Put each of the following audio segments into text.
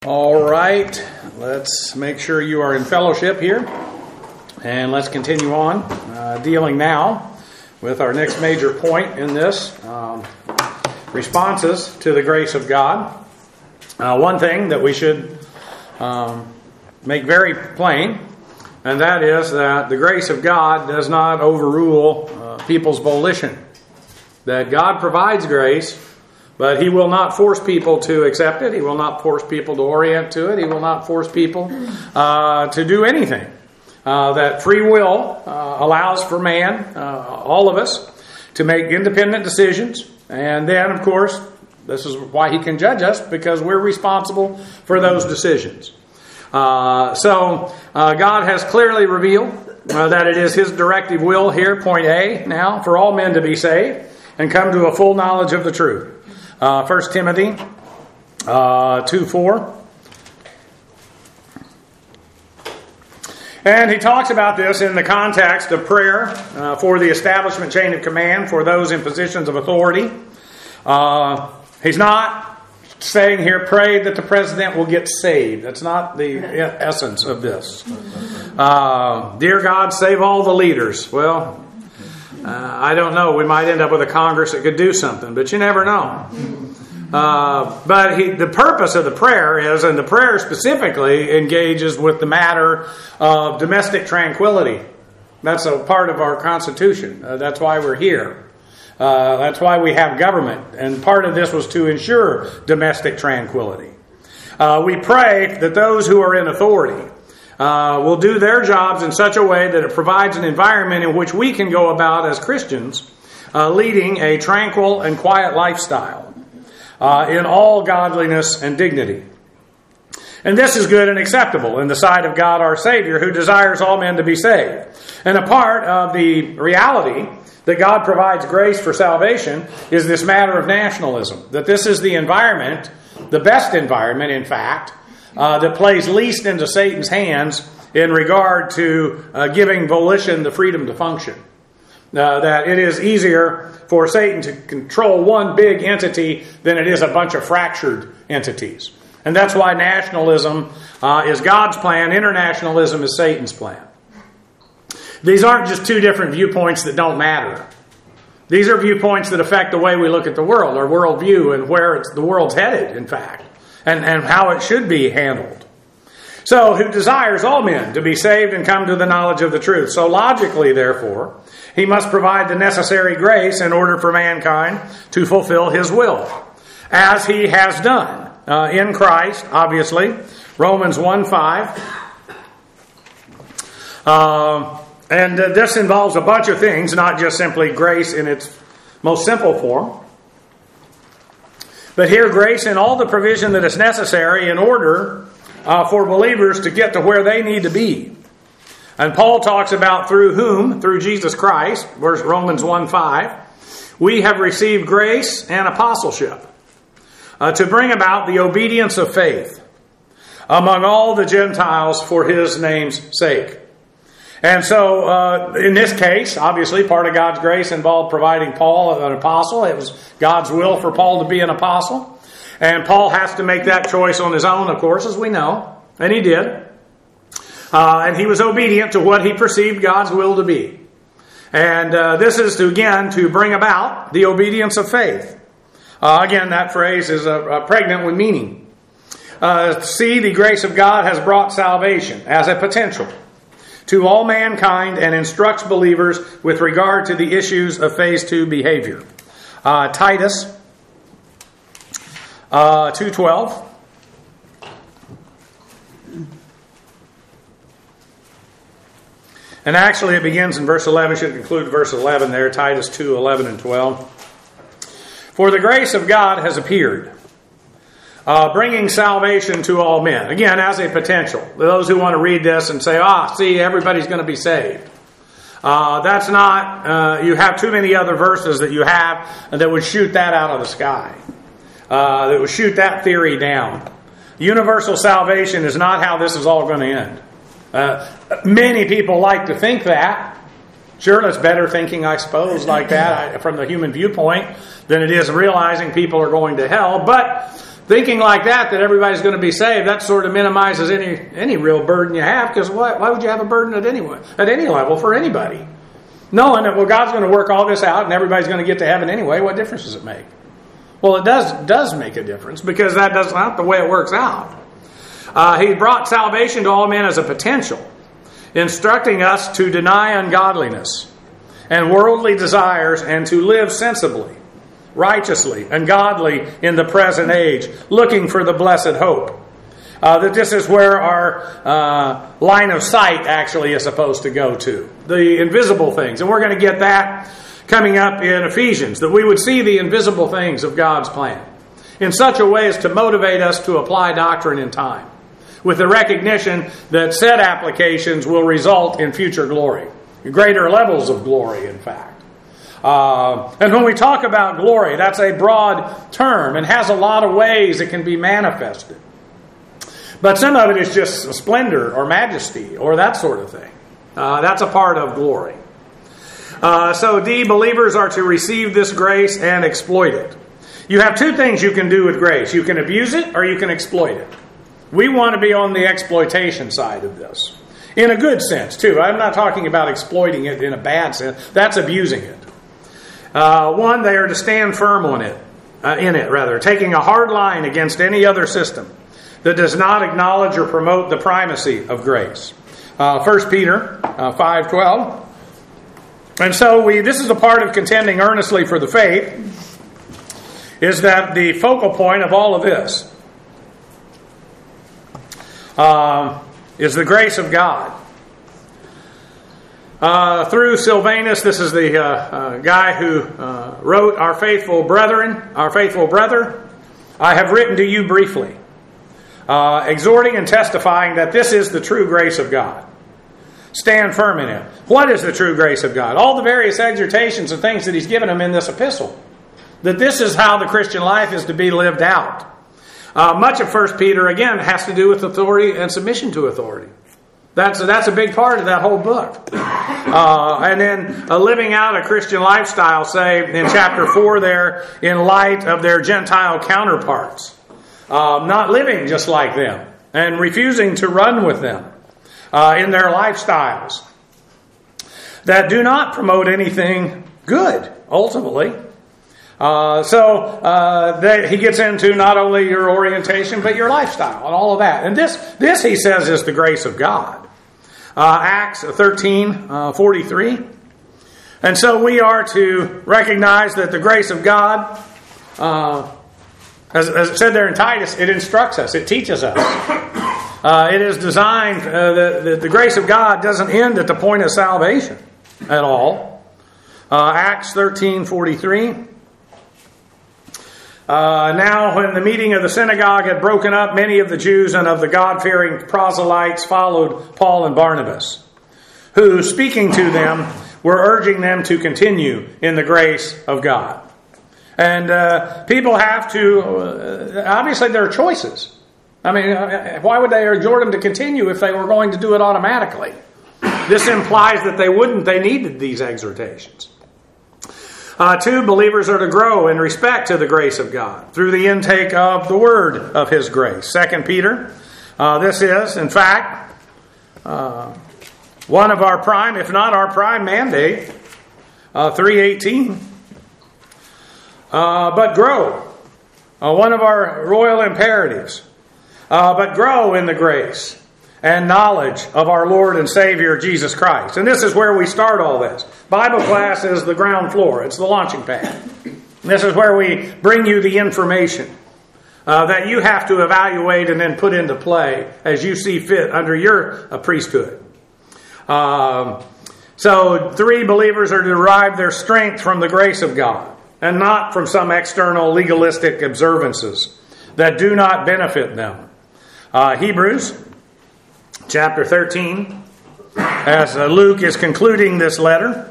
All right, let's make sure you are in fellowship here, and let's continue on dealing now with our next major point in this, responses to the grace of God. One thing that we should make very plain, and that is that the grace of God does not overrule people's volition. That God provides grace, but He will not force people to accept it. He will not force people to orient to it. He will not force people to do anything. That free will allows for man, all of us, to make independent decisions. And then, of course, this is why He can judge us, because we're responsible for those decisions. So God has clearly revealed that it is His directive will here, point A now, for all men to be saved and come to a full knowledge of the truth. 1 Timothy 2:4. And he talks about this in the context of prayer for the establishment chain of command for those in positions of authority. He's not saying here, pray that the president will get saved. That's not the essence of this. Dear God, save all the leaders. Well, I don't know. We might end up with a Congress that could do something, but you never know. But the purpose of the prayer is, and the prayer specifically engages with the matter of domestic tranquility. That's a part of our Constitution. That's why we're here. That's why we have government. And part of this was to ensure domestic tranquility. We pray that those who are in authority will do their jobs in such a way that it provides an environment in which we can go about as Christians leading a tranquil and quiet lifestyle in all godliness and dignity. And this is good and acceptable in the sight of God our Savior, who desires all men to be saved. And a part of the reality that God provides grace for salvation is this matter of nationalism. That this is the environment, the best environment, in fact, that plays least into Satan's hands in regard to giving volition the freedom to function. That it is easier for Satan to control one big entity than it is a bunch of fractured entities. And that's why nationalism is God's plan, internationalism is Satan's plan. These aren't just two different viewpoints that don't matter. These are viewpoints that affect the way we look at the world, our worldview, and where the world's headed, in fact. And how it should be handled. So, who desires all men to be saved and come to the knowledge of the truth. So logically, therefore, He must provide the necessary grace in order for mankind to fulfill His will. As He has done in Christ, obviously. Romans 1:5. And this involves a bunch of things, not just simply grace in its most simple form. But here, grace in all the provision that is necessary in order for believers to get to where they need to be. And Paul talks about through whom, through Jesus Christ, verse Romans 1:5, we have received grace and apostleship to bring about the obedience of faith among all the Gentiles for His name's sake. And so, in this case, obviously, part of God's grace involved providing Paul an apostle. It was God's will for Paul to be an apostle. And Paul has to make that choice on his own, of course, as we know. And he did. And he was obedient to what he perceived God's will to be. And this is, to bring about the obedience of faith. Again, that phrase is pregnant with meaning. See, the grace of God has brought salvation as a potential to all mankind and instructs believers with regard to the issues of phase 2 behavior. Titus 2:12. And actually it begins in verse 11, should include verse 11 there, Titus 2:11 and 12. For the grace of God has appeared, bringing salvation to all men. Again, as a potential. Those who want to read this and say, see, everybody's going to be saved. That's not, you have too many other verses that you have that would shoot that out of the sky. That would shoot that theory down. Universal salvation is not how this is all going to end. Many people like to think that. Sure, it's better thinking, I suppose, like that from the human viewpoint than it is realizing people are going to hell. But thinking like that everybody's going to be saved, that sort of minimizes any real burden you have, because why would you have a burden at any level for anybody? Knowing that, well, God's going to work all this out and everybody's going to get to heaven anyway, what difference does it make? Well, it does make a difference, because that's not the way it works out. He brought salvation to all men as a potential, instructing us to deny ungodliness and worldly desires and to live sensibly, righteously, and godly in the present age, looking for the blessed hope. That this is where our line of sight actually is supposed to go to. The invisible things. And we're going to get that coming up in Ephesians, that we would see the invisible things of God's plan in such a way as to motivate us to apply doctrine in time, with the recognition that said applications will result in future glory, greater levels of glory, in fact. And when we talk about glory, that's a broad term and has a lot of ways it can be manifested. But some of it is just splendor or majesty or that sort of thing. That's a part of glory. So D, believers are to receive this grace and exploit it. You have two things you can do with grace. You can abuse it or you can exploit it. We want to be on the exploitation side of this. In a good sense, too. I'm not talking about exploiting it in a bad sense. That's abusing it. One, they are to stand firm on it, taking a hard line against any other system that does not acknowledge or promote the primacy of grace. 1 Peter 5:12. And so this is a part of contending earnestly for the faith, is that the focal point of all of this is the grace of God. Through Silvanus, this is the guy who wrote, Our faithful brother, I have written to you briefly, exhorting and testifying that this is the true grace of God. Stand firm in it. What is the true grace of God? All the various exhortations and things that he's given them in this epistle. That this is how the Christian life is to be lived out. Much of 1 Peter, again, has to do with authority and submission to authority. That's a big part of that whole book. And then living out a Christian lifestyle, say, in chapter 4 there, in light of their Gentile counterparts. Not living just like them and refusing to run with them in their lifestyles that do not promote anything good, ultimately. He gets into not only your orientation, but your lifestyle and all of that. And this he says, is the grace of God. Acts 13:43. And so we are to recognize that the grace of God, as it said there in Titus, it instructs us, it teaches us. It is designed, the grace of God doesn't end at the point of salvation at all. Acts 13:43. Now when the meeting of the synagogue had broken up, many of the Jews and of the God-fearing proselytes followed Paul and Barnabas, who, speaking to them, were urging them to continue in the grace of God. And people have to, obviously there are choices. I mean, why would they exhort them to continue if they were going to do it automatically? This implies that they wouldn't. They needed these exhortations. 2, believers are to grow in respect to the grace of God through the intake of the word of His grace. 2 Peter, this is, in fact, one of our prime, if not our prime mandate, 3:18. But grow, one of our royal imperatives. But grow in the grace and knowledge of our Lord and Savior, Jesus Christ. And this is where we start all this. Bible class is the ground floor. It's the launching pad. And this is where we bring you the information that you have to evaluate and then put into play as you see fit under your priesthood. So 3, believers are to derive their strength from the grace of God and not from some external legalistic observances that do not benefit them. Hebrews chapter 13, as Luke is concluding this letter.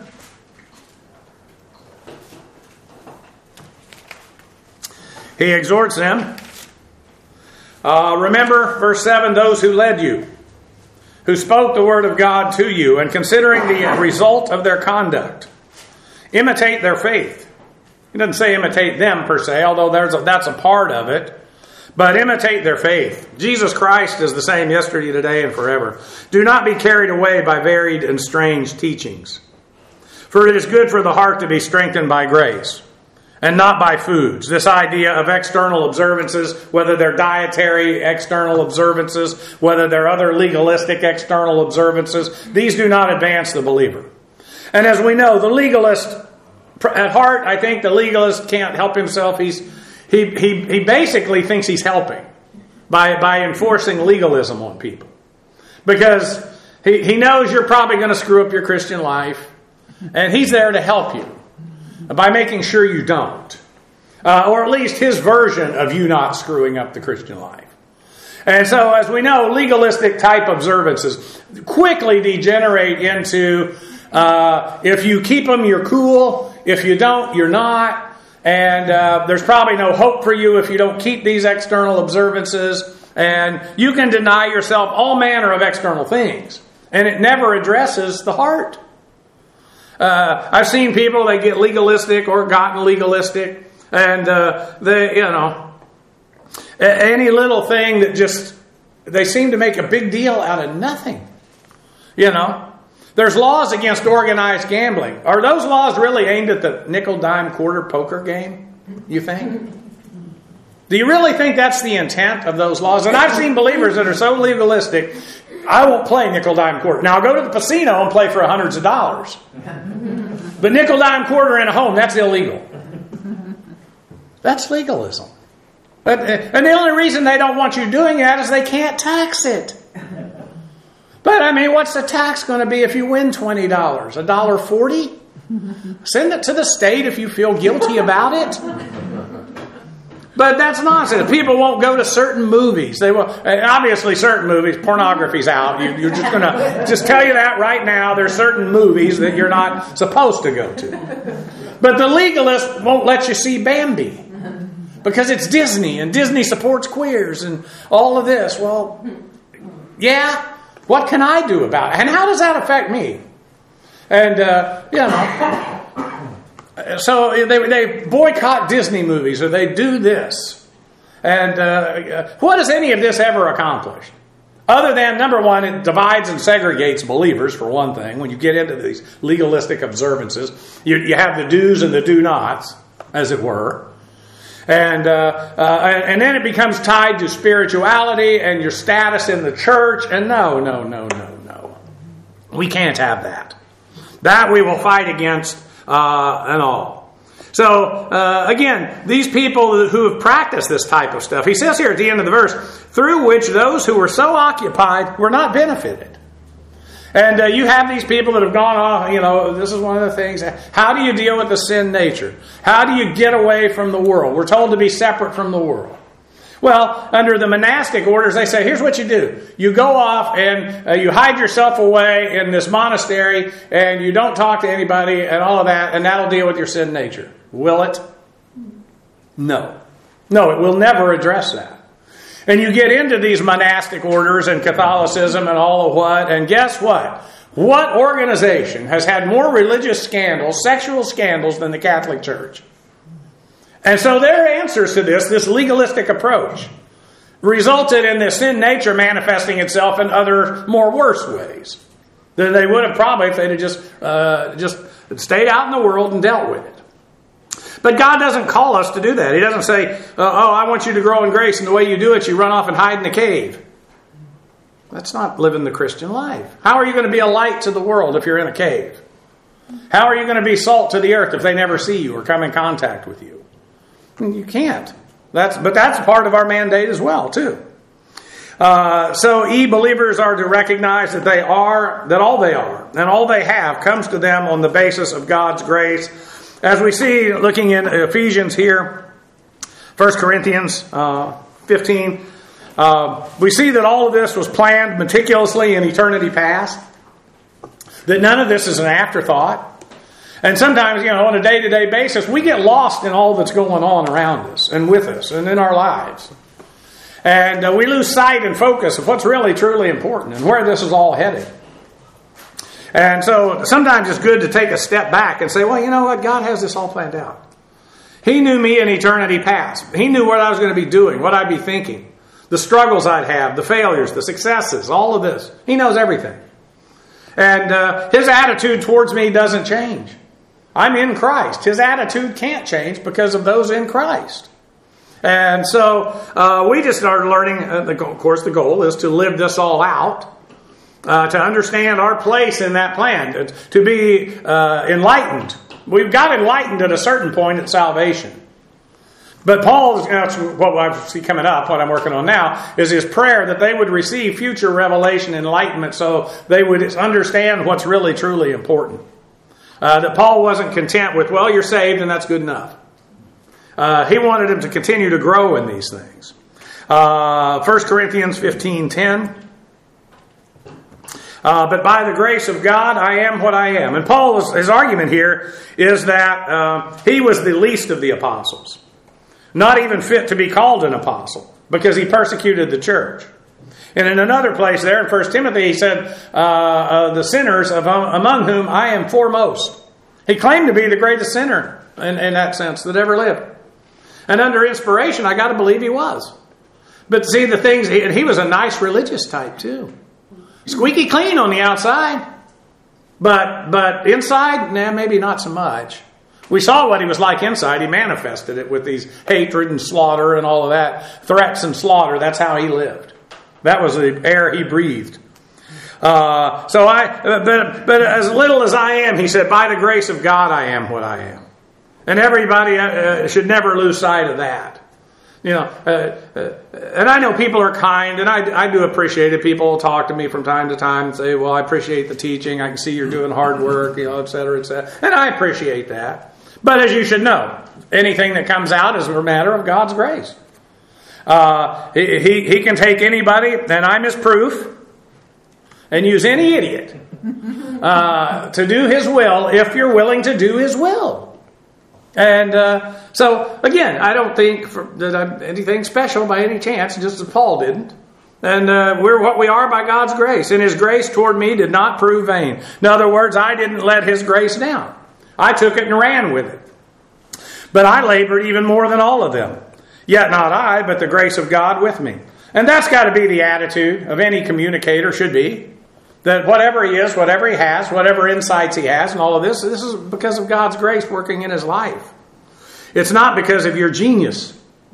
He exhorts them. Remember, verse 7, those who led you, who spoke the word of God to you, and considering the result of their conduct, imitate their faith. He doesn't say imitate them per se, although that's a part of it. but imitate their faith. Jesus Christ is the same yesterday, today, and forever. Do not be carried away by varied and strange teachings. For it is good for the heart to be strengthened by grace, and not by foods. This idea of external observances, whether they're dietary external observances, whether they're other legalistic external observances, these do not advance the believer. And as we know, the legalist, at heart, I think the legalist can't help himself. He basically thinks he's helping by enforcing legalism on people. Because he knows you're probably going to screw up your Christian life. And he's there to help you by making sure you don't. Or at least his version of you not screwing up the Christian life. And so, as we know, legalistic type observances quickly degenerate into if you keep them, you're cool. If you don't, you're not. And there's probably no hope for you if you don't keep these external observances. And you can deny yourself all manner of external things. And it never addresses the heart. I've seen people, they get legalistic or gotten legalistic, and any little thing that they seem to make a big deal out of nothing. There's laws against organized gambling. Are those laws really aimed at the nickel, dime, quarter poker game, you think? Do you really think that's the intent of those laws? And I've seen believers that are so legalistic, I won't play nickel, dime, quarter. Now, I'll go to the casino and play for hundreds of dollars. But nickel, dime, quarter in a home, that's illegal. That's legalism. And the only reason they don't want you doing that is they can't tax it. But, what's the tax going to be if you win $20? $1.40? Send it to the state if you feel guilty about it. But that's nonsense. People won't go to certain movies. They will. Obviously, certain movies, pornography's out. You're just going to just tell you that right now. There's certain movies that you're not supposed to go to. But the legalist won't let you see Bambi because it's Disney, and Disney supports queers and all of this. Well, yeah. What can I do about it? And how does that affect me? And so they boycott Disney movies, or they do this. And what does any of this ever accomplish? Other than, number one, it divides and segregates believers, for one thing. When you get into these legalistic observances, you have the do's and the do-nots, as it were. And then it becomes tied to spirituality and your status in the church. And no. We can't have that. That we will fight against and all. So, again, these people who have practiced this type of stuff, he says here at the end of the verse, through which those who were so occupied were not benefited. And you have these people that have gone off, this is one of the things. How do you deal with the sin nature? How do you get away from the world? We're told to be separate from the world. Well, under the monastic orders, they say, here's what you do. You go off and you hide yourself away in this monastery and you don't talk to anybody and all of that, and that'll deal with your sin nature. Will it? No. No, it will never address that. And you get into these monastic orders and Catholicism and all of what, and guess what? What organization has had more religious scandals, sexual scandals, than the Catholic Church? And so their answers to this legalistic approach, resulted in the sin nature manifesting itself in other, more worse ways than they would have probably if they'd have just stayed out in the world and dealt with it. But God doesn't call us to do that. He doesn't say, I want you to grow in grace, and the way you do it, you run off and hide in a cave. That's not living the Christian life. How are you going to be a light to the world if you're in a cave? How are you going to be salt to the earth if they never see you or come in contact with you? You can't. But that's part of our mandate as well, too. So believers are to recognize that all they are, and all they have comes to them on the basis of God's grace. As we see, looking in Ephesians here, 1 Corinthians 15, we see that all of this was planned meticulously in eternity past. That none of this is an afterthought. And sometimes, on a day-to-day basis, we get lost in all that's going on around us and with us and in our lives. And we lose sight and focus of what's really, truly important and where this is all headed. And so sometimes it's good to take a step back and say, well, you know what? God has this all planned out. He knew me in eternity past. He knew what I was going to be doing, what I'd be thinking, the struggles I'd have, the failures, the successes, all of this. He knows everything. And His attitude towards me doesn't change. I'm in Christ. His attitude can't change because of those in Christ. And so we just started learning, of course the goal is to live this all out, to understand our place in that plan, to be enlightened. We've got enlightened at a certain point in salvation. But Paul's, what I see coming up, what I'm working on now, is his prayer that they would receive future revelation enlightenment so they would understand what's really, truly important. That Paul wasn't content with, well, you're saved and that's good enough. He wanted them to continue to grow in these things. 1 Corinthians 15:10. But by the grace of God, I am what I am. And his argument here is that he was the least of the apostles. Not even fit to be called an apostle because he persecuted the church. And in another place there, in 1 Timothy, he said, the sinners among whom I am foremost. He claimed to be the greatest sinner in that sense that ever lived. And under inspiration, I got to believe he was. But see, the things, he was a nice religious type too. Squeaky clean on the outside. But inside, maybe not so much. We saw what he was like inside. He manifested it with these hatred and slaughter and all of that. Threats and slaughter. That's how he lived. That was the air he breathed. But as little as I am, he said, by the grace of God, I am what I am. And everybody should never lose sight of that. And I know people are kind, and I do appreciate it. People will talk to me from time to time and say, well, I appreciate the teaching. I can see you're doing hard work, et cetera, et cetera. And I appreciate that. But as you should know, anything that comes out is a matter of God's grace. He can take anybody, and I'm his proof, and use any idiot to do his will if you're willing to do his will. And so, again, I don't think that I'm anything special by any chance, just as Paul didn't. And we're what we are by God's grace. And his grace toward me did not prove vain. In other words, I didn't let his grace down. I took it and ran with it. But I labored even more than all of them. Yet not I, but the grace of God with me. And that's got to be the attitude of any communicator, should be. That whatever he is, whatever he has, whatever insights he has, and all of this is because of God's grace working in his life. It's not because of your genius.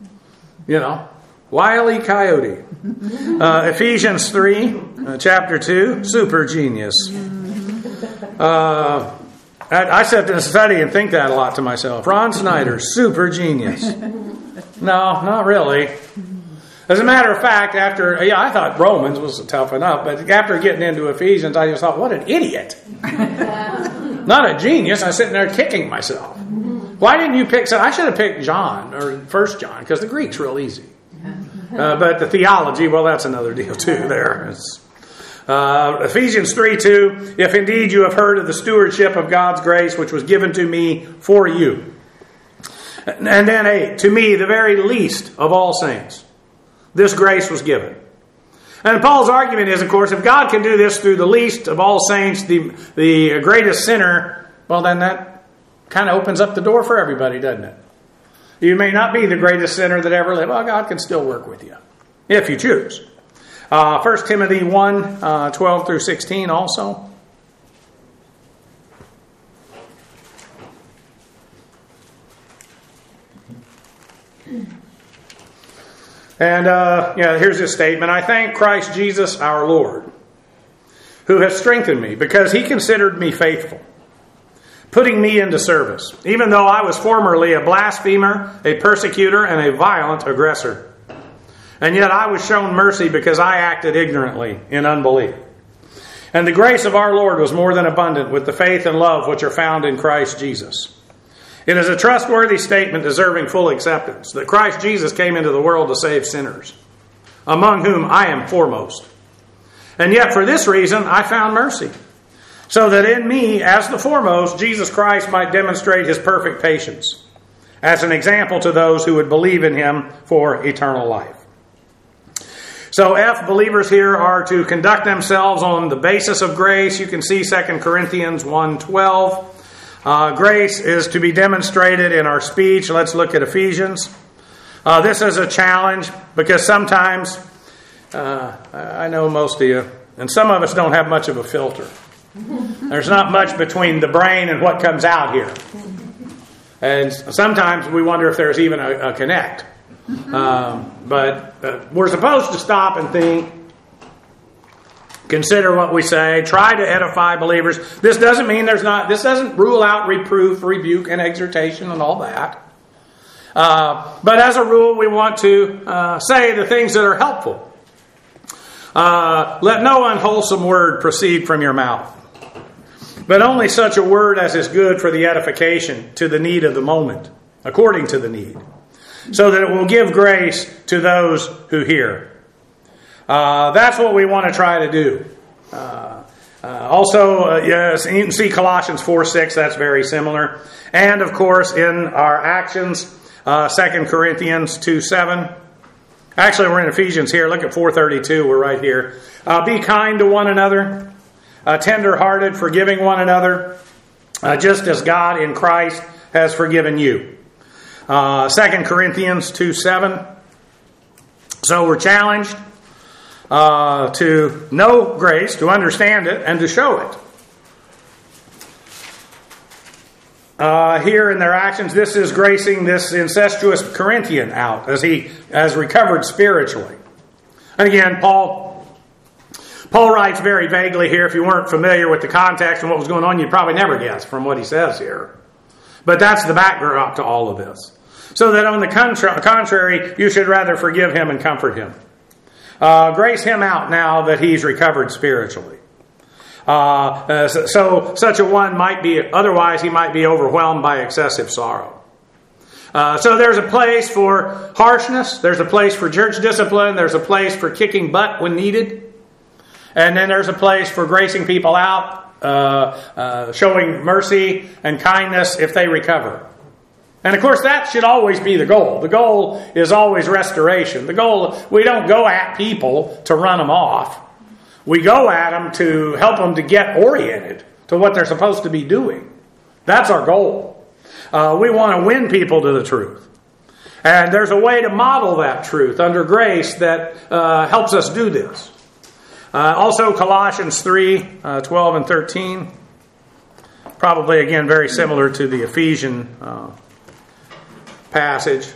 Wile E. Coyote. Ephesians 3, chapter 2, super genius. I sit and study and think that a lot to myself. Ron Snyder, super genius. No, not really. As a matter of fact, I thought Romans was tough enough, but after getting into Ephesians, I just thought, what an idiot. Not a genius. I'm sitting there kicking myself. Why didn't you pick, I should have picked John, or 1 John, because the Greek's real easy. But the theology, well, that's another deal too there. Ephesians 3:2, if indeed you have heard of the stewardship of God's grace, which was given to me for you. And then 8, to me, the very least of all saints, this grace was given. And Paul's argument is, of course, if God can do this through the least of all saints, the greatest sinner, well, then that kind of opens up the door for everybody, doesn't it? You may not be the greatest sinner that ever lived. Well, God can still work with you, if you choose. 1 Timothy 1, 12 through 16 also. And here's his statement. I thank Christ Jesus our Lord, who has strengthened me, because he considered me faithful, putting me into service, even though I was formerly a blasphemer, a persecutor, and a violent aggressor. And yet I was shown mercy because I acted ignorantly in unbelief. And the grace of our Lord was more than abundant with the faith and love which are found in Christ Jesus. It is a trustworthy statement deserving full acceptance that Christ Jesus came into the world to save sinners, among whom I am foremost. And yet for this reason I found mercy, so that in me, as the foremost, Jesus Christ might demonstrate his perfect patience, as an example to those who would believe in him for eternal life. So believers here are to conduct themselves on the basis of grace. You can see 2 Corinthians 1:12. Grace is to be demonstrated in our speech. Let's look at Ephesians. This is a challenge because sometimes, I know most of you, and some of us don't have much of a filter. There's not much between the brain and what comes out here. And sometimes we wonder if there's even a connect. But we're supposed to stop and think, consider what we say, try to edify believers. This doesn't mean this doesn't rule out reproof, rebuke, and exhortation and all that. But as a rule, we want to say the things that are helpful. Let no unwholesome word proceed from your mouth, but only such a word as is good for the edification to the need of the moment, according to the need, so that it will give grace to those who hear. That's what we want to try to do. Yes, you can see Colossians 4:6, that's very similar. And of course, in our actions, 2 Corinthians 2:7. Actually, we're in Ephesians here. Look at 4:32. We're right here. Be kind to one another, tender-hearted, forgiving one another, just as God in Christ has forgiven you. 2 Corinthians 2:7. So we're challenged to know grace, to understand it, and to show it. Here in their actions, this is gracing this incestuous Corinthian out as he has recovered spiritually. And again, Paul writes very vaguely here. If you weren't familiar with the context and what was going on, you'd probably never guess from what he says here. But that's the backdrop to all of this. So that on the contrary, you should rather forgive him and comfort him. Grace him out now that he's recovered spiritually. So such a one might be, otherwise he might be overwhelmed by excessive sorrow. So there's a place for harshness, there's a place for church discipline, there's a place for kicking butt when needed, and then there's a place for gracing people out, showing mercy and kindness if they recover. And of course that should always be the goal. The goal is always restoration. The goal, we don't go at people to run them off. We go at them to help them to get oriented to what they're supposed to be doing. That's our goal. We want to win people to the truth. And there's a way to model that truth under grace that helps us do this. Also Colossians 3:12 and 13. Probably, again, very similar to the Ephesian passage.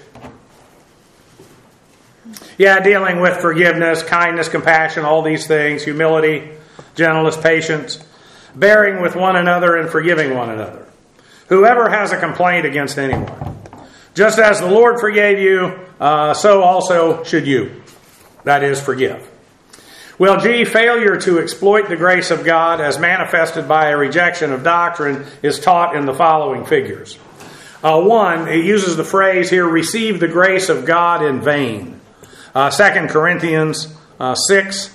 Yeah, dealing with forgiveness, kindness, compassion, all these things, humility, gentleness, patience, bearing with one another and forgiving one another. Whoever has a complaint against anyone, just as the Lord forgave you, so also should you. That is, forgive. Well, failure to exploit the grace of God as manifested by a rejection of doctrine is taught in the following figures. One, it uses the phrase here, receive the grace of God in vain. 2 Corinthians 6.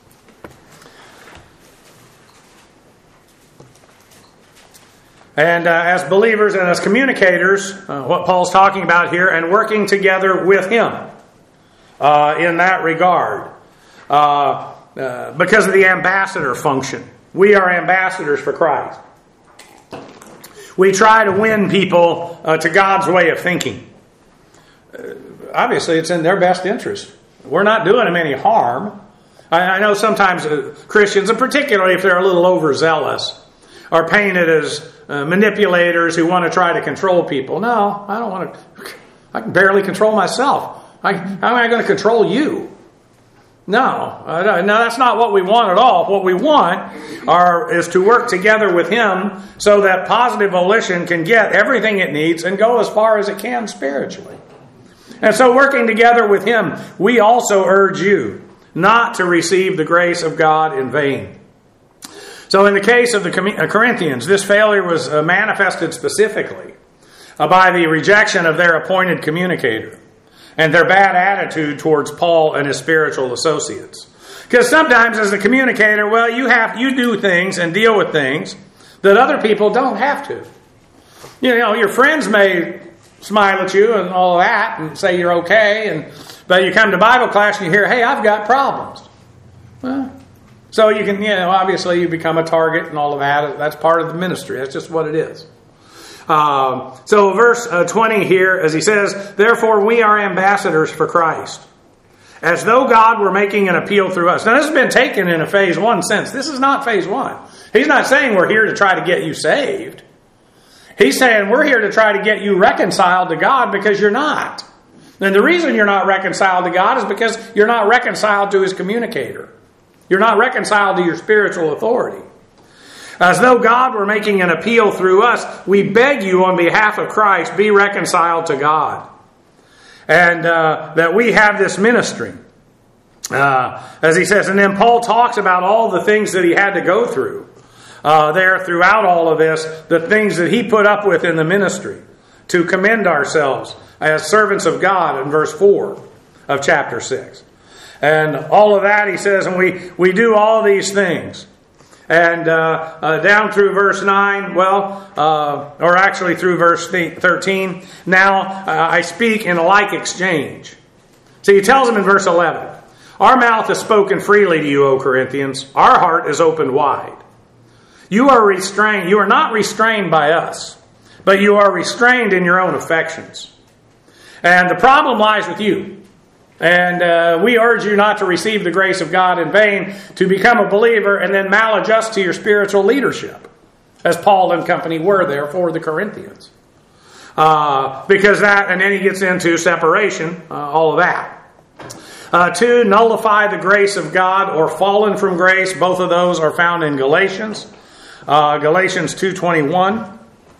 And as believers and as communicators, what Paul's talking about here, and working together with him in that regard. Because of the ambassador function. We are ambassadors for Christ. We try to win people to God's way of thinking. Obviously, it's in their best interest. We're not doing them any harm. I know sometimes Christians, and particularly if they're a little overzealous, are painted as manipulators who want to try to control people. No, I don't want to. I can barely control myself. How am I going to control you? No, that's not what we want at all. What we want is to work together with Him so that positive volition can get everything it needs and go as far as it can spiritually. And so working together with Him, we also urge you not to receive the grace of God in vain. So in the case of the Corinthians, this failure was manifested specifically by the rejection of their appointed communicator and their bad attitude towards Paul and his spiritual associates. Because sometimes as a communicator, well, you do things and deal with things that other people don't have to. You know, your friends may smile at you and all that and say you're okay, but you come to Bible class and you hear, hey, I've got problems. Well, so you can, obviously you become a target and all of that. That's part of the ministry. That's just what it is. So verse 20 here, as he says, therefore we are ambassadors for Christ, as though God were making an appeal through us. Now this has been taken in a phase 1 sense. This is not phase 1. He's not saying we're here to try to get you saved. He's saying we're here to try to get you reconciled to God, because you're not. And the reason you're not reconciled to God is because you're not reconciled to His communicator. You're not reconciled to your spiritual authority. As though God were making an appeal through us, we beg you on behalf of Christ, be reconciled to God. And that we have this ministry. As he says, and then Paul talks about all the things that he had to go through there throughout all of this, the things that he put up with in the ministry to commend ourselves as servants of God in verse 4 of chapter 6. And all of that, he says, and we do all these things. And down through verse 9, or actually through verse 13, now I speak in a like exchange. So he tells them in verse 11, our mouth has spoken freely to you, O Corinthians. Our heart is opened wide. You are restrained. You are not restrained by us, but you are restrained in your own affections. And the problem lies with you. And we urge you not to receive the grace of God in vain, to become a believer and then maladjust to your spiritual leadership, as Paul and company were there for the Corinthians. Because that, and then he gets into separation, all of that. To nullify the grace of God or fallen from grace, both of those are found in Galatians. Galatians 2:21.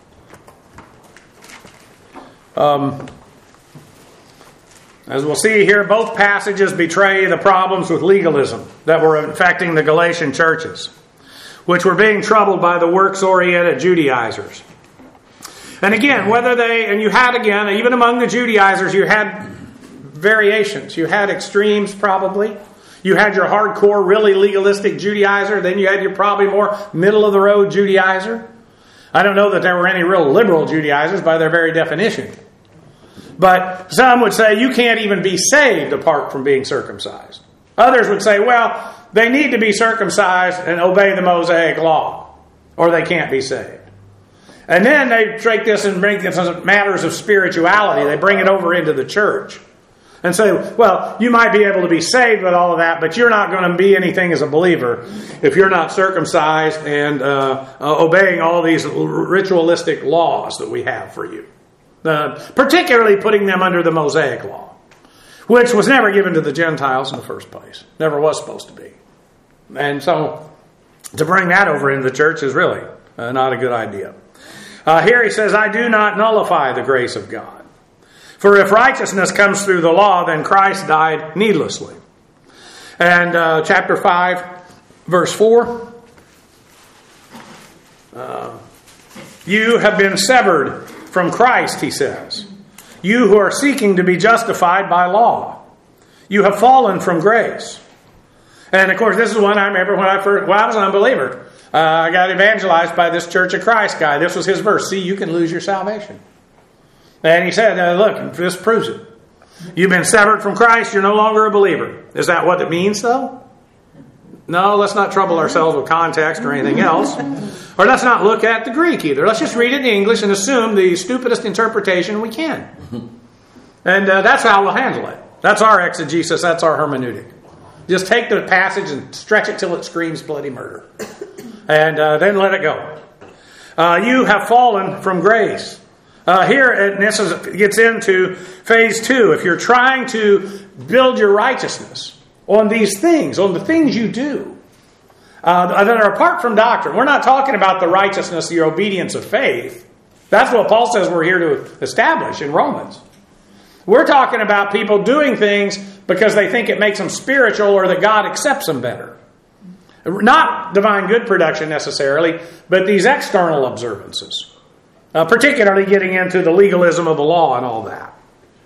As we'll see here, both passages betray the problems with legalism that were affecting the Galatian churches, which were being troubled by the works-oriented Judaizers. And again, even among the Judaizers, you had variations. You had extremes, probably. You had your hardcore, really legalistic Judaizer. Then you had your probably more middle-of-the-road Judaizer. I don't know that there were any real liberal Judaizers by their very definition. But some would say you can't even be saved apart from being circumcised. Others would say, well, they need to be circumcised and obey the Mosaic law, or they can't be saved. And then they take this and bring this as matters of spirituality. They bring it over into the church and say, well, you might be able to be saved with all of that, but you're not going to be anything as a believer if you're not circumcised and obeying all these ritualistic laws that we have for you. Particularly putting them under the Mosaic law, which was never given to the Gentiles in the first place. Never was supposed to be. And so to bring that over into the church is really not a good idea. Here he says, I do not nullify the grace of God. For if righteousness comes through the law, then Christ died needlessly. And chapter 5, verse 4. You have been severed from Christ, he says. You who are seeking to be justified by law. You have fallen from grace. And of course, this is one I remember when I was an unbeliever. I got evangelized by this Church of Christ guy. This was his verse. See, you can lose your salvation. And he said, look, this proves it. You've been severed from Christ. You're no longer a believer. Is that what it means, though? No, let's not trouble ourselves with context or anything else. Or let's not look at the Greek either. Let's just read it in English and assume the stupidest interpretation we can. And that's how we'll handle it. That's our exegesis. That's our hermeneutic. Just take the passage and stretch it till it screams bloody murder. And then let it go. You have fallen from grace. Here, and this gets into phase 2. If you're trying to build your righteousness on these things, on the things you do, that are apart from doctrine. We're not talking about the righteousness, your obedience of faith. That's what Paul says we're here to establish in Romans. We're talking about people doing things because they think it makes them spiritual or that God accepts them better. Not divine good production necessarily, but these external observances. Particularly getting into the legalism of the law and all that.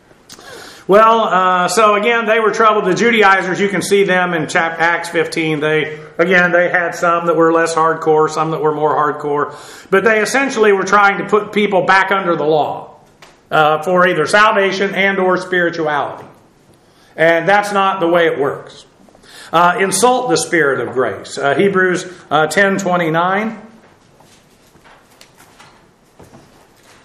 Well, so again, they were troubled. The Judaizers, you can see them in Acts 15. They had some that were less hardcore, some that were more hardcore. But they essentially were trying to put people back under the law for either salvation and or spirituality. And that's not the way it works. Insult the Spirit of grace. Hebrews 10:29.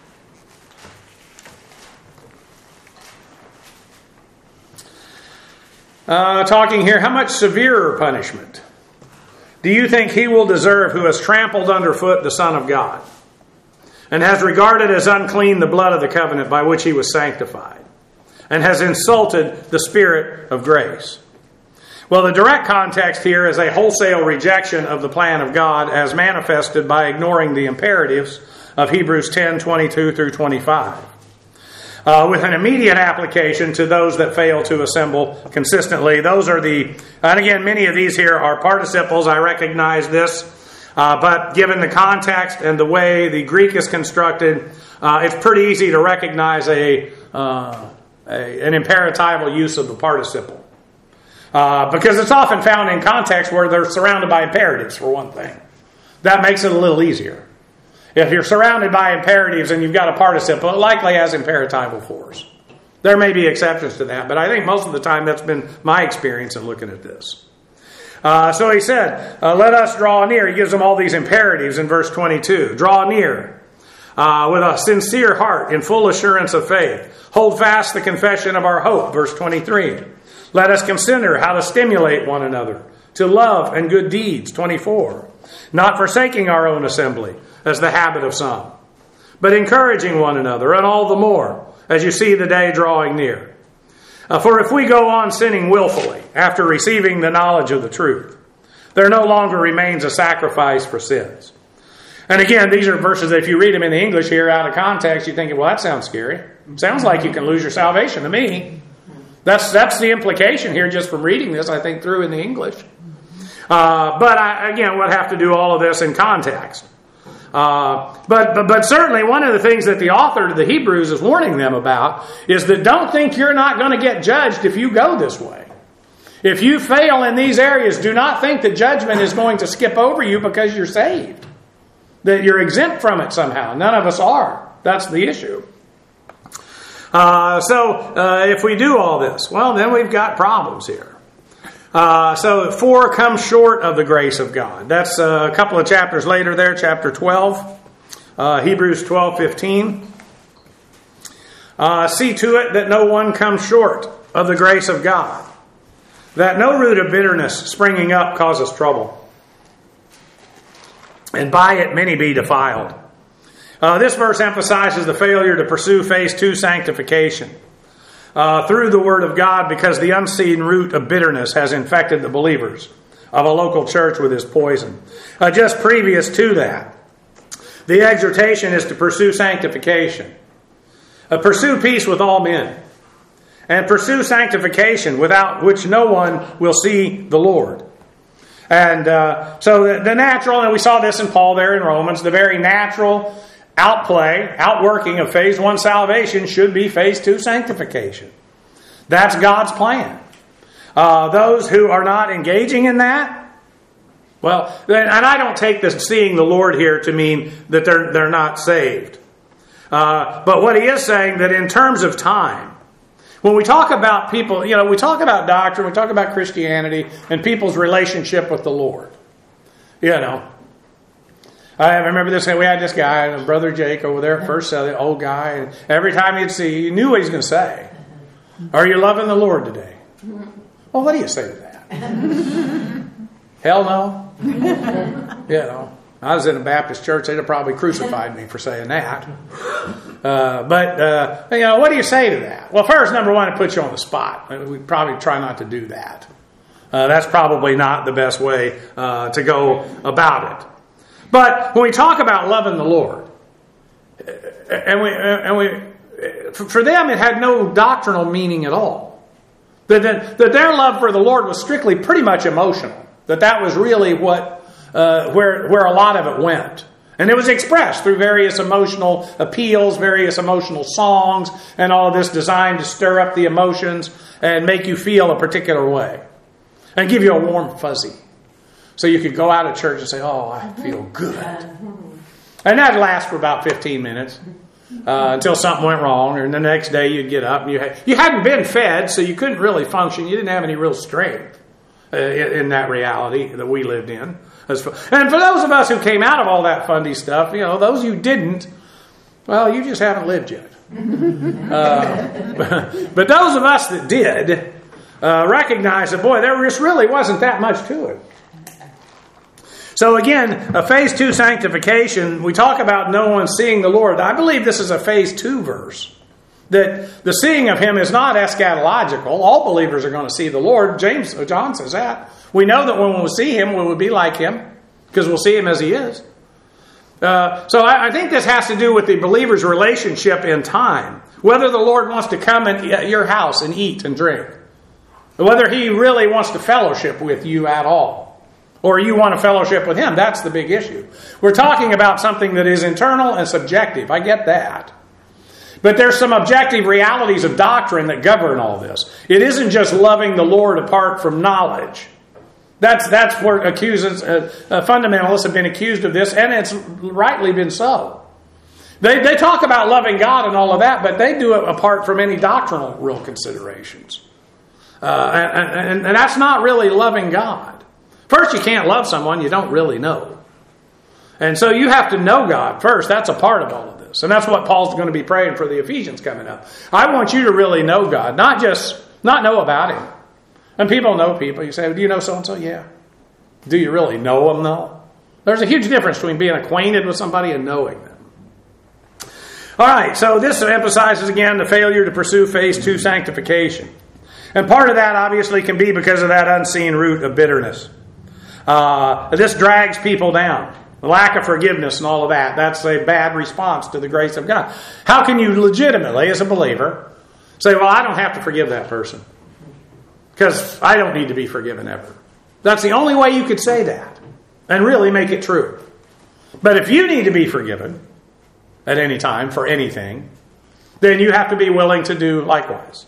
talking here, how much severer punishment do you think he will deserve who has trampled underfoot the Son of God and has regarded as unclean the blood of the covenant by which he was sanctified and has insulted the Spirit of grace? Well, the direct context here is a wholesale rejection of the plan of God as manifested by ignoring the imperatives of Hebrews 10:22 through 25. With an immediate application to those that fail to assemble consistently. Those are and again, many of these here are participles. I recognize this. But given the context and the way the Greek is constructed, it's pretty easy to recognize an imperatival use of the participle. Because it's often found in context where they're surrounded by imperatives, for one thing. That makes it a little easier. If you're surrounded by imperatives and you've got a participle, it likely has imperatival force. There may be exceptions to that, but I think most of the time that's been my experience in looking at this. So he said, let us draw near. He gives them all these imperatives in verse 22. Draw near with a sincere heart in full assurance of faith. Hold fast the confession of our hope, verse 23. Let us consider how to stimulate one another to love and good deeds, 24. Not forsaking our own assembly, as the habit of some, but encouraging one another, and all the more, as you see the day drawing near. For if we go on sinning willfully, after receiving the knowledge of the truth, there no longer remains a sacrifice for sins. And again, these are verses that if you read them in the English here out of context, you're thinking, well, that sounds scary. Sounds like you can lose your salvation to me. That's the implication here just from reading this, I think, through in the English. But again, we'll have to do all of this in context. But certainly one of the things that the author to the Hebrews is warning them about is that don't think you're not going to get judged if you go this way. If you fail in these areas, do not think that judgment is going to skip over you because you're saved. That you're exempt from it somehow. None of us are. That's the issue. So if we do all this, well, then we've got problems here. So 4 comes short of the grace of God. That's a couple of chapters later there, chapter 12, Hebrews 12:15. See to it that no one comes short of the grace of God, that no root of bitterness springing up causes trouble, and by it many be defiled. This verse emphasizes the failure to pursue phase 2 sanctification through the Word of God because the unseen root of bitterness has infected the believers of a local church with his poison. Just previous to that, the exhortation is to pursue sanctification. Pursue peace with all men. And pursue sanctification without which no one will see the Lord. And so the natural, and we saw this in Paul there in Romans, the very natural outworking of phase 1 salvation should be phase 2 sanctification. That's God's plan. Those who are not engaging in that, well, and I don't take this seeing the Lord here to mean that they're not saved. But what he is saying that in terms of time, when we talk about people, we talk about doctrine, we talk about Christianity and people's relationship with the Lord. I remember this. We had this guy, Brother Jake, over there at First Southern, old guy, and every time he'd see, you knew what he was going to say. Are you loving the Lord today? Well, what do you say to that? Hell no. I was in a Baptist church. They'd have probably crucified me for saying that. But what do you say to that? Well, first, number one, it puts you on the spot. We probably try not to do that. That's probably not the best way to go about it. But when we talk about loving the Lord, for them it had no doctrinal meaning at all. That their love for the Lord was strictly pretty much emotional. That was really what where a lot of it went. And it was expressed through various emotional appeals, various emotional songs, and all of this designed to stir up the emotions and make you feel a particular way. And give you a warm fuzzy. So you could go out of church and say, oh, I feel good. And that'd last for about 15 minutes until something went wrong. And the next day you'd get up and you hadn't been fed, so you couldn't really function. You didn't have any real strength in that reality that we lived in. And for those of us who came out of all that fundy stuff, those who didn't, well, you just haven't lived yet. But those of us that did, recognized that, boy, there just really wasn't that much to it. So again, a phase 2 sanctification, we talk about no one seeing the Lord. I believe this is a phase 2 verse. That the seeing of Him is not eschatological. All believers are going to see the Lord. John says that. We know that when we see Him, we will be like Him, because we'll see Him as He is. So I think this has to do with the believer's relationship in time. Whether the Lord wants to come at your house and eat and drink. Whether He really wants to fellowship with you at all. Or you want to fellowship with Him. That's the big issue. We're talking about something that is internal and subjective. I get that. But there's some objective realities of doctrine that govern all this. It isn't just loving the Lord apart from knowledge. That's where fundamentalists have been accused of this, and it's rightly been so. They talk about loving God and all of that, but they do it apart from any doctrinal real considerations. And that's not really loving God. First, you can't love someone you don't really know. And so you have to know God first. That's a part of all of this. And that's what Paul's going to be praying for the Ephesians coming up. I want you to really know God, not know about Him. And people know people. You say, do you know so-and-so? Yeah. Do you really know them, though? There's a huge difference between being acquainted with somebody and knowing them. All right, so this emphasizes, again, the failure to pursue phase 2 sanctification. And part of that, obviously, can be because of that unseen root of bitterness. This drags people down. The lack of forgiveness and all of that. That's a bad response to the grace of God. How can you legitimately, as a believer, say, well, I don't have to forgive that person because I don't need to be forgiven ever? That's the only way you could say that and really make it true. But if you need to be forgiven at any time for anything, then you have to be willing to do likewise.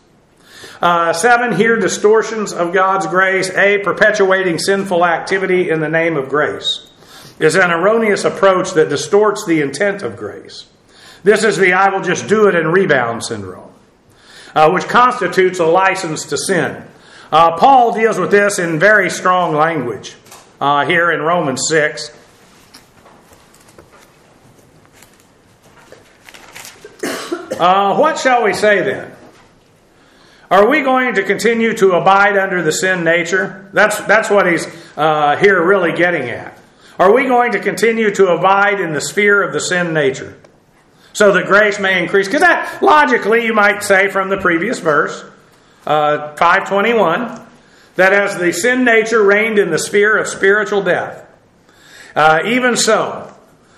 7, here, distortions of God's grace. A, perpetuating sinful activity in the name of grace is an erroneous approach that distorts the intent of grace. This is the I will just do it and rebound syndrome, which constitutes a license to sin. Paul deals with this in very strong language here in Romans 6. What shall we say then? Are we going to continue to abide under the sin nature? That's what he's here really getting at. Are we going to continue to abide in the sphere of the sin nature so that grace may increase? Because that, logically, you might say from the previous verse, 5:21, that as the sin nature reigned in the sphere of spiritual death, even so,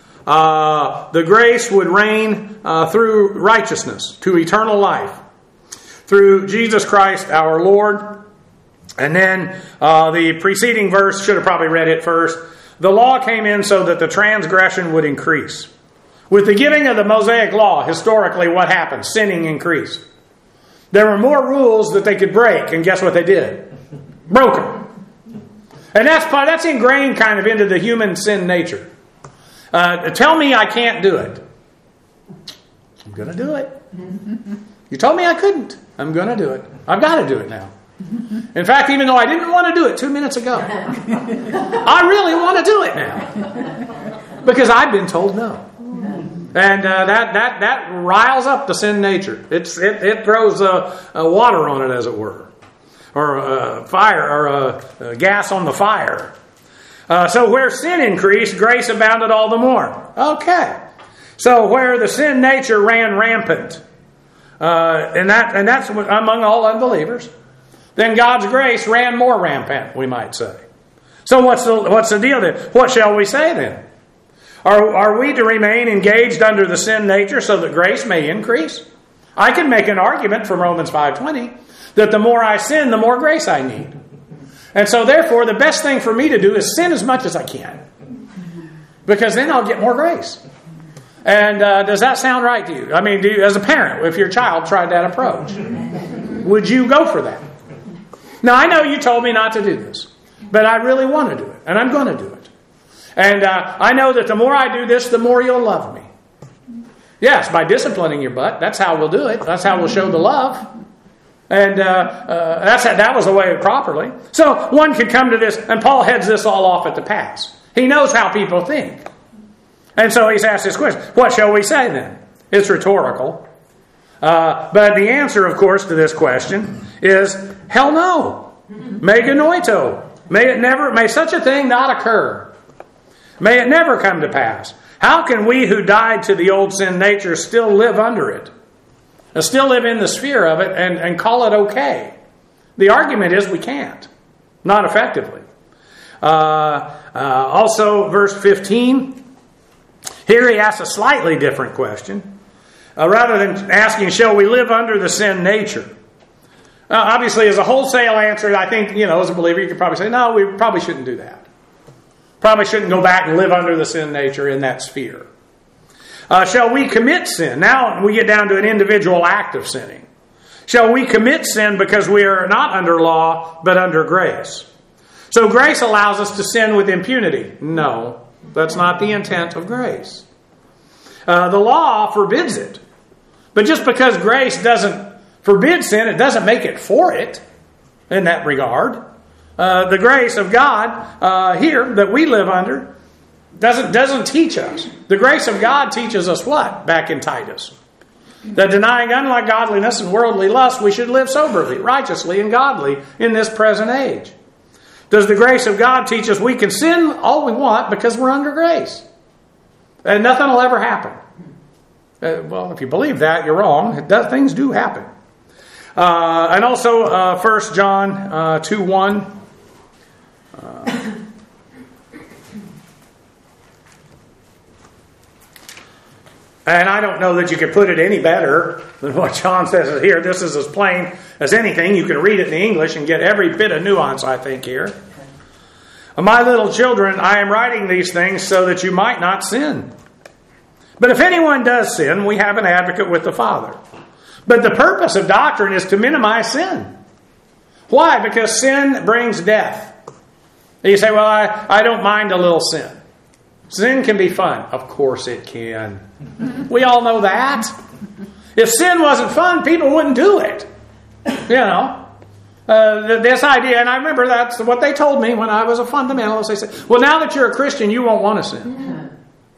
the grace would reign through righteousness to eternal life, through Jesus Christ our Lord. And then the preceding verse, should have probably read it first. The law came in so that the transgression would increase. With the giving of the Mosaic law, historically what happened? Sinning increased. There were more rules that they could break, and guess what they did? Broke them. And that's ingrained kind of into the human sin nature. Tell me I can't do it. I'm going to do it. You told me I couldn't. I'm going to do it. I've got to do it now. In fact, even though I didn't want to do it 2 minutes ago, I really want to do it now. Because I've been told no. And that riles up the sin nature. It throws water on it, as it were. Or fire, or gas on the fire. So where sin increased, grace abounded all the more. Okay. So where the sin nature ran rampant, and that's among all unbelievers, then God's grace ran more rampant, we might say. So what's the deal then? What shall we say then? Are we to remain engaged under the sin nature so that grace may increase? I can make an argument from Romans 5:20 that the more I sin, the more grace I need. And so therefore, the best thing for me to do is sin as much as I can. Because then I'll get more grace. And does that sound right to you? I mean, as a parent, if your child tried that approach, would you go for that? Now, I know you told me not to do this, but I really want to do it, and I'm going to do it. And I know that the more I do this, the more you'll love me. Yes, by disciplining your butt, that's how we'll do it. That's how we'll show the love. And that was the way properly. So one could come to this, and Paul heads this all off at the pass. He knows how people think. And so he's asked this question, what shall we say then? It's rhetorical. But the answer, of course, to this question is hell no. Meganoito. May such a thing not occur. May it never come to pass. How can we who died to the old sin nature still live under it? Still live in the sphere of it and call it okay? The argument is we can't. Not effectively. Also, verse 15. Here he asks a slightly different question. Rather than asking, shall we live under the sin nature? Obviously, as a wholesale answer, I think, as a believer, you could probably say, no, we probably shouldn't do that. Probably shouldn't go back and live under the sin nature in that sphere. Shall we commit sin? Now we get down to an individual act of sinning. Shall we commit sin because we are not under law, but under grace? So grace allows us to sin with impunity. No, that's not the intent of grace. The law forbids it. But just because grace doesn't forbid sin, it doesn't make it for it in that regard. The grace of God here that we live under doesn't teach us. The grace of God teaches us what? Back in Titus. That denying unlike godliness and worldly lust, we should live soberly, righteously, and godly in this present age. Does the grace of God teach us we can sin all we want because we're under grace? And nothing will ever happen. Well, if you believe that, you're wrong. Things do happen. And also 1 John 2:1. And I don't know that you could put it any better than what John says here. This is as plain as anything. You can read it in English and get every bit of nuance, I think, here. My little children, I am writing these things so that you might not sin. But if anyone does sin, we have an advocate with the Father. But the purpose of doctrine is to minimize sin. Why? Because sin brings death. And you say, well, I don't mind a little sin. Sin can be fun. Of course it can. We all know that. If sin wasn't fun, people wouldn't do it. This idea, and I remember that's what they told me when I was a fundamentalist. They said, well, now that you're a Christian, you won't want to sin.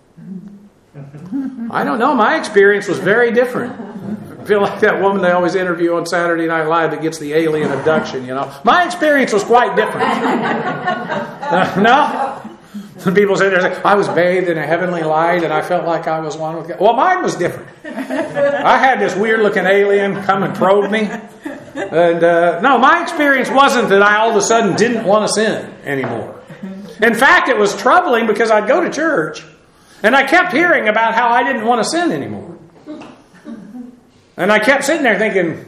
I don't know. My experience was very different. I feel like that woman they always interview on Saturday Night Live that gets the alien abduction, My experience was quite different. No? Some people say, I was bathed in a heavenly light and I felt like I was one with God. Well, mine was different. I had this weird-looking alien come and probe me. And no, my experience wasn't that I all of a sudden didn't want to sin anymore. In fact, it was troubling because I'd go to church and I kept hearing about how I didn't want to sin anymore. And I kept sitting there thinking,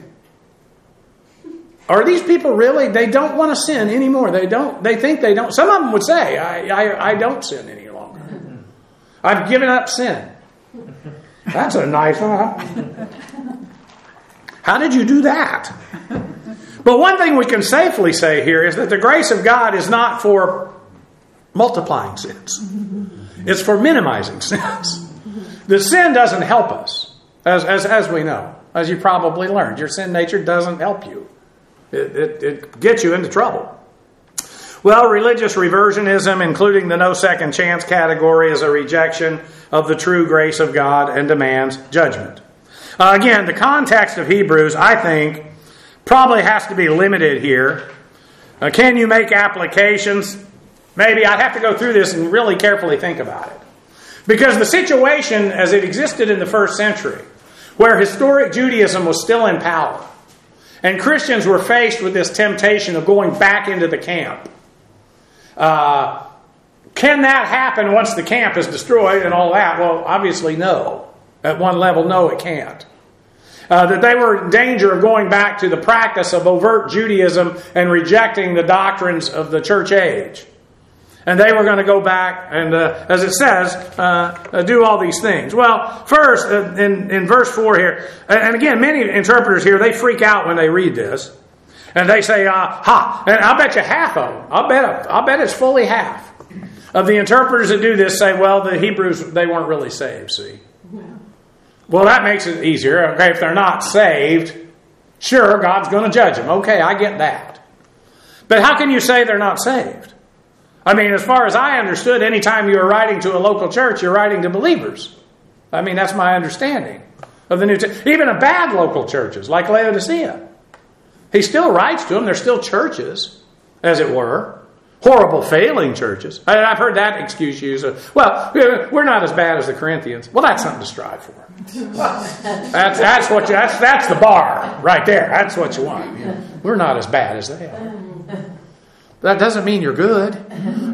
are these people really? They don't want to sin anymore. They think they don't. Some of them would say, I don't sin any longer. I've given up sin. That's a nice one. How did you do that? But one thing we can safely say here is that the grace of God is not for multiplying sins. It's for minimizing sins. The sin doesn't help us, as we know, as you probably learned. Your sin nature doesn't help you. It gets you into trouble. Well, religious reversionism, including the no second chance category, is a rejection of the true grace of God and demands judgment. Again, the context of Hebrews, I think, probably has to be limited here. Can you make applications? Maybe I'd have to go through this and really carefully think about it. Because the situation as it existed in the first century, where historic Judaism was still in power, and Christians were faced with this temptation of going back into the camp. Can that happen once the camp is destroyed and all that? Well, obviously no. At one level, no, it can't. That they were in danger of going back to the practice of overt Judaism and rejecting the doctrines of the church age. And they were going to go back and, as it says, do all these things. Well, first, in verse 4 here, and again, many interpreters here, they freak out when they read this. And they say, and I'll bet you half of them, I'll bet it's fully half of the interpreters that do this say, well, the Hebrews, they weren't really saved, see. Well, that makes it easier. Okay, if they're not saved, sure, God's going to judge them. Okay, I get that. But how can you say they're not saved? I mean, as far as I understood, anytime you were writing to a local church, you're writing to believers. I mean, that's my understanding. of the New Testament. Even of bad local churches like Laodicea. He still writes to them. They're still churches, as it were. Horrible, failing churches. I've heard that excuse used. Well, we're not as bad as the Corinthians. Well, that's something to strive for. That's the bar right there. That's what you want. We're not as bad as they are. That doesn't mean you're good. And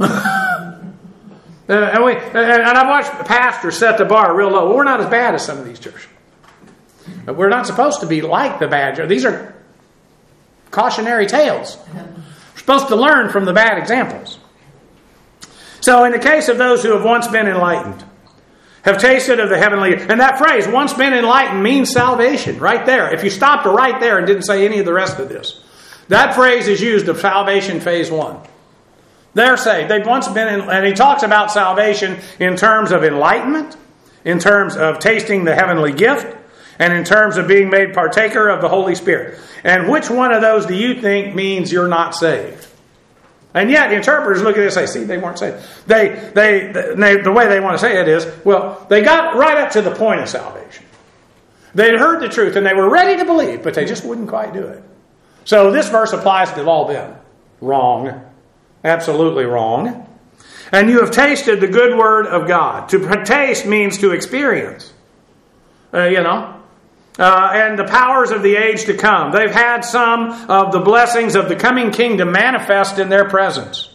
I've watched pastors set the bar real low. Well, we're not as bad as some of these churches. We're not supposed to be like the bad churches. These are cautionary tales. We're supposed to learn from the bad examples. So in the case of those who have once been enlightened, have tasted of the heavenly... And that phrase, once been enlightened, means salvation. Right there. If you stopped right there and didn't say any of the rest of this. That phrase is used of salvation phase 1. They're saved. They've once been in... And he talks about salvation in terms of enlightenment, in terms of tasting the heavenly gift, and in terms of being made partaker of the Holy Spirit. And which one of those do you think means you're not saved? And yet, interpreters look at it and say, see, they weren't saved. The way they want to say it is, well, they got right up to the point of salvation. They'd heard the truth and they were ready to believe, but they just wouldn't quite do it. So this verse applies to all them. Wrong. Absolutely wrong. And you have tasted the good word of God. To taste means to experience. And the powers of the age to come. They've had some of the blessings of the coming kingdom manifest in their presence.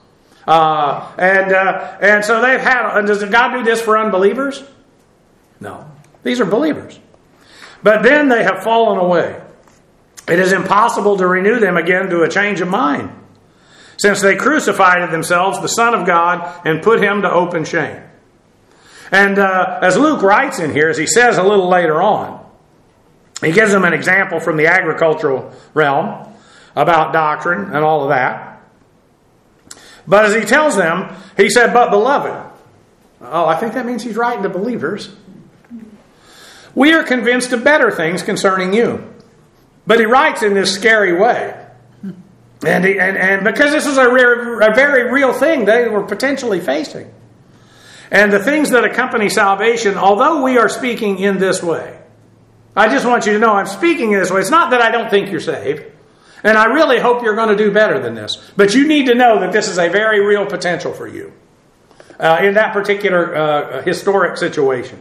And so they've had... And does God do this for unbelievers? No. These are believers. But then they have fallen away. It is impossible to renew them again to a change of mind, since they crucified themselves, the Son of God, and put him to open shame. And as Luke writes in here, as he says a little later on, he gives them an example from the agricultural realm about doctrine and all of that. But as he tells them, he said, but beloved. Oh, I think that means he's writing to believers. We are convinced of better things concerning you. But he writes in this scary way. And because this is a very real thing they were potentially facing. And the things that accompany salvation, although we are speaking in this way, I just want you to know I'm speaking in this way. It's not that I don't think you're saved. And I really hope you're going to do better than this. But you need to know that this is a very real potential for you in that particular historic situation.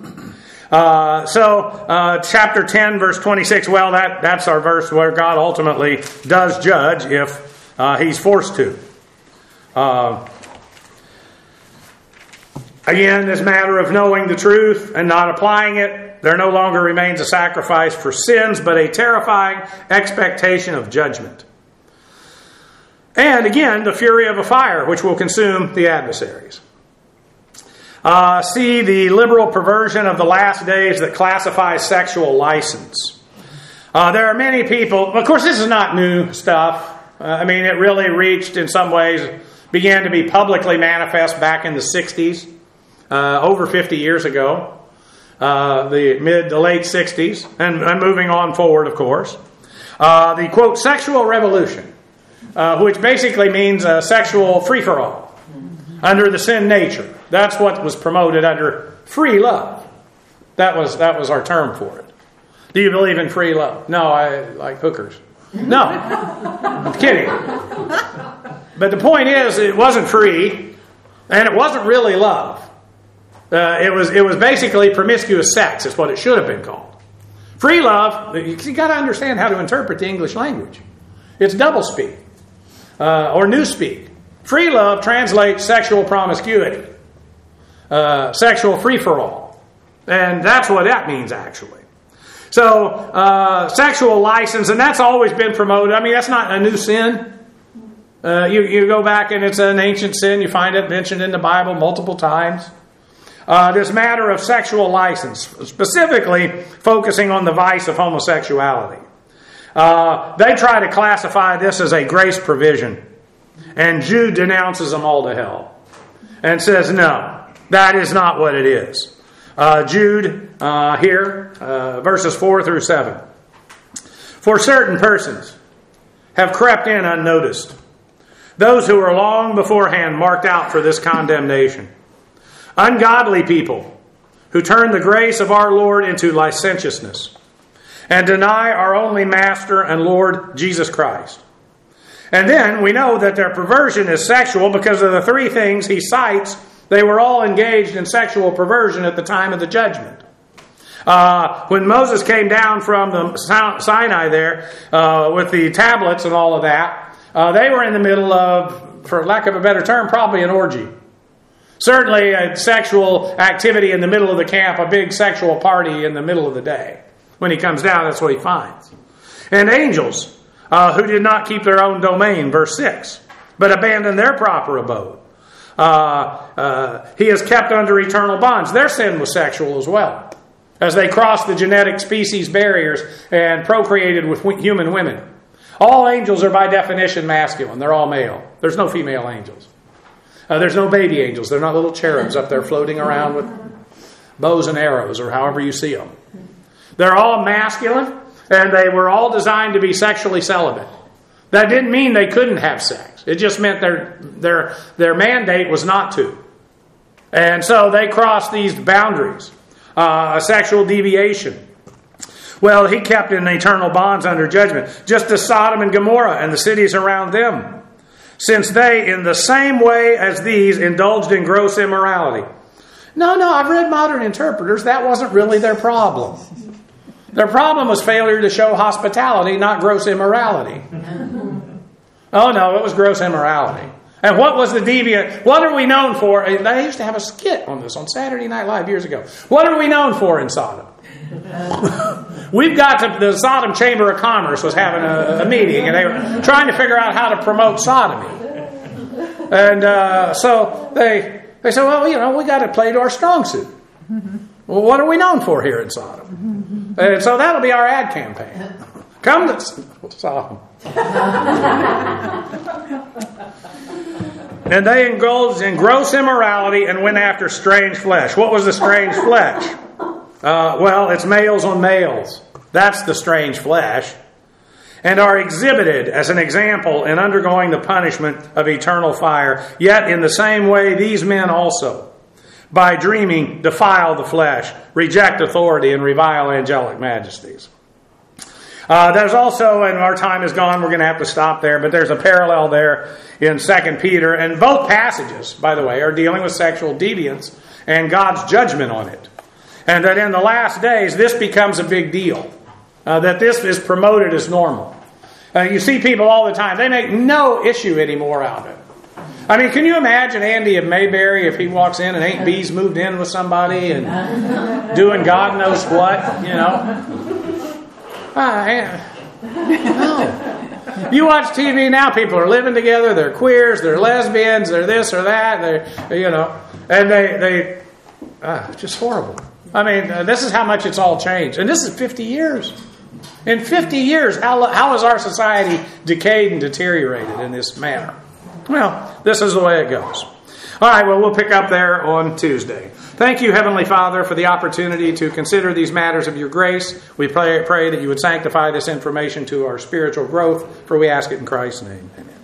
Chapter 10, verse 26, well, that's our verse where God ultimately does judge if he's forced to. Again, this matter of knowing the truth and not applying it, there no longer remains a sacrifice for sins, but a terrifying expectation of judgment. And again, the fury of a fire, which will consume the adversaries. See the liberal perversion of the last days that classifies sexual license. There are many people, of course this is not new stuff. It really reached in some ways, began to be publicly manifest back in the 60s, over 50 years ago. The mid to late 60s, and moving on forward, of course. The, quote, sexual revolution, which basically means a sexual free-for-all under the sin nature. That's what was promoted under free love. That was our term for it. Do you believe in free love? No, I like hookers. No, I'm kidding. But the point is, it wasn't free, and it wasn't really love. It was basically promiscuous sex. Is what it should have been called. Free love. You got to understand how to interpret the English language. It's doublespeak or newspeak. Free love translates sexual promiscuity, sexual free for all, and that's what that means actually. So sexual license, and that's always been promoted. That's not a new sin. You go back and it's an ancient sin. You find it mentioned in the Bible multiple times. This matter of sexual license, specifically focusing on the vice of homosexuality. They try to classify this as a grace provision. And Jude denounces them all to hell. And says, no, that is not what it is. Jude, here, verses 4 through 7. For certain persons have crept in unnoticed. Those who were long beforehand marked out for this condemnation. Ungodly people who turn the grace of our Lord into licentiousness, and deny our only Master and Lord Jesus Christ. And then we know that their perversion is sexual because of the three things he cites. They were all engaged in sexual perversion at the time of the judgment. When Moses came down from the Sinai there with the tablets and all of that, they were in the middle of, for lack of a better term, probably an orgy. Certainly a sexual activity in the middle of the camp, a big sexual party in the middle of the day. When he comes down, that's what he finds. And angels, who did not keep their own domain, verse 6, but abandoned their proper abode. He is kept under eternal bonds. Their sin was sexual as well, as they crossed the genetic species barriers and procreated with human women. All angels are by definition masculine. They're all male. There's no female angels. There's no baby angels. They're not little cherubs up there floating around with bows and arrows, or however you see them. They're all masculine, and they were all designed to be sexually celibate. That didn't mean they couldn't have sex. It just meant their mandate was not to. And so they crossed these boundaries. A sexual deviation. Well, he kept in eternal bonds under judgment, just as Sodom and Gomorrah and the cities around them, since they, in the same way as these, indulged in gross immorality. No, I've read modern interpreters. That wasn't really their problem. Their problem was failure to show hospitality, not gross immorality. Oh no, it was gross immorality. And what was the deviant? What are we known for? They used to have a skit on this on Saturday Night Live years ago. What are we known for in Sodom? We've got to, the Sodom Chamber of Commerce was having a meeting, and they were trying to figure out how to promote sodomy. And so they said, well, we got to play to our strong suit. Well, what are we known for here in Sodom? And so that'll be our ad campaign. Come to Sodom. And they indulged in gross immorality and went after strange flesh. What was the strange flesh? Well, it's males on males. That's the strange flesh. And are exhibited as an example in undergoing the punishment of eternal fire. Yet in the same way, these men also, by dreaming, defile the flesh, reject authority, and revile angelic majesties. There's also, and our time is gone, we're going to have to stop there, but there's a parallel there in 2 Peter. And both passages, by the way, are dealing with sexual deviance and God's judgment on it. And that in the last days, this becomes a big deal. That this is promoted as normal. You see people all the time, they make no issue anymore out of it. I mean, can you imagine Andy of Mayberry if he walks in and Aunt Bee's moved in with somebody and doing God knows what, you know? No. You watch TV now, people are living together, they're queers, they're lesbians, they're this or that, and they just horrible. I mean, this is how much it's all changed. And this is 50 years. In 50 years, how has our society decayed and deteriorated in this manner? Well, this is the way it goes. All right, well, we'll pick up there on Tuesday. Thank you, Heavenly Father, for the opportunity to consider these matters of your grace. We pray that you would sanctify this information to our spiritual growth, for we ask it in Christ's name. Amen.